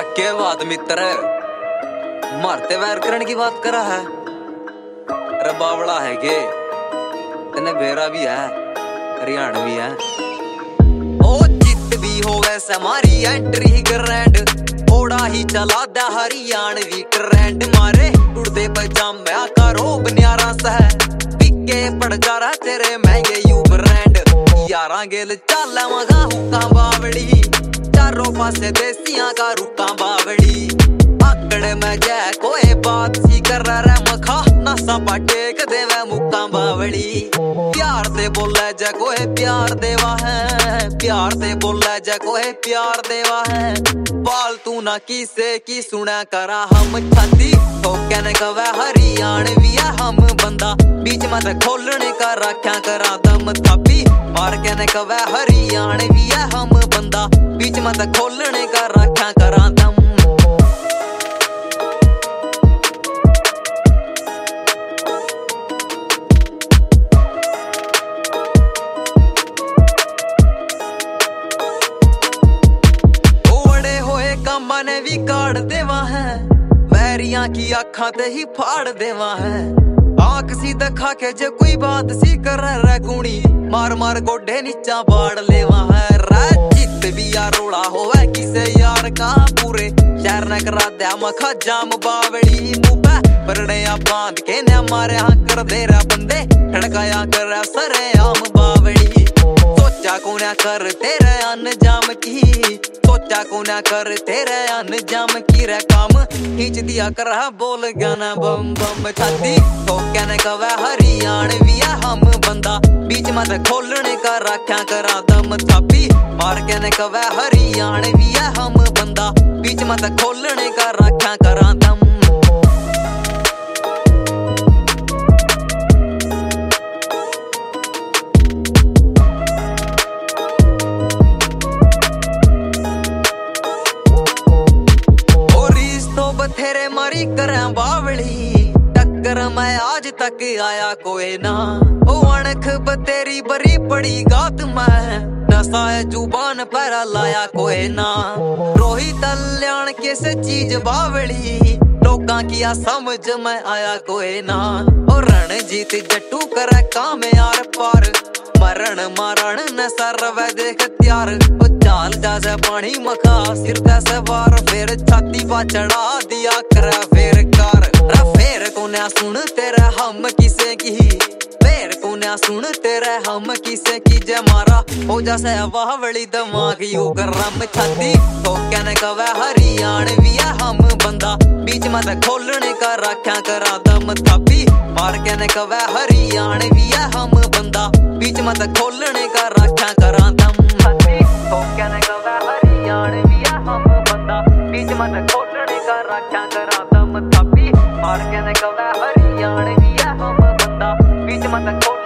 और के बात मित्र मारते वैर करण की बात करा है। अरे बावड़ा है के तने बेरा भी है हरियाणा भी है। ओ चित भी हो वैसे हमारी एंट्री ग्रैंड थोड़ा ही चला दा हरियाणवी ट्रेंड मारे टूटते पजामे का रोब न्यारा सा पिके पड़ जा रहा तेरे महंगे यू ब्रांड यारा गेल चल मगा हुक्का बावड़ी चारों पासे देसियां का रुका बावड़ी आकड़ में जय कोई बात सी कर रहा मखा नशा पाटेक देवे मुक्का बावड़ी प्यार दे बोले जय कोई प्यार देवा है प्यार दे बोले जय कोई प्यार देवा है फालतू ना किसे की सुना करा हम छाती तो कहने कवे हरियाणवी है हम बंदा बीच में से खोलने का रख्या करा दम थापी और कहने कवे हरियाणवी है हम बंदा बीच में से खोलने का रख्या करा दम। मने भी काट देवा है वैरियां की आँखा ते ही फाड़ देवा है आँख सी दिखा के जे कोई बात सी कर रहा गुणी मार मार गोडे नीचा बाड़ लेवा है राजित भी यार रोड़ा होवे किसे यार का पूरे शहर न करा दे मखा जाम बावड़ी मुबा परने बांध के न मारे हाँ कर दे रहा बंदे ठड़काया कर रहा सरे आम बावड़ी सोचा को न कर तेरे अनजाम की सोचा को न कर तेरे अनजाम की रे काम खींच दिया कर रहा बोल गाना बम बम छाती तो कहने कवे हरियाणवी है हम बंदा बीच में से खोलने का रख्या करा दम थापी मार कहने कवे हरियाणवी है हम बंदा बीच में से खोलने का रख्या करा दम। बथेरे मरी करें बावड़ी टक्कर मैं आज तक आया कोई ना ओ अणख बतेरी बरी पड़ी गात मैं नशा जुबान पर लाया कोई ना रोही कल्याण कैसे चीज बावड़ी लोकां किया समझ में आया कोई ना और रणजीत जट्टू करे काम यार पार मरण मारण न सरवे देख त्यार चाल जैसे पानी मखा सिर तैसे बार फिर छाती पा चढ़ा दिया कर फिर कार फेर को न सुन तेरे हम किसे की फेर को न सुन तेरे हम किसे की जय मारा हो जैसे बावड़ी दिमाग यू कर रम छाती तो कहने कवे हरियाणवी है हम बंदा बीच में से खोलने का रख्या करा दम थापी और कहने कवे हरियाणवी है हम बंदा बीच में से खोलने का रख्या करा दम तो कहने कवे हरियाणवी है हम बंदा बीच में से खोलने का रख्या करा दम थापी और कहने कवे हरियाणवी है हम बंदा बीच में से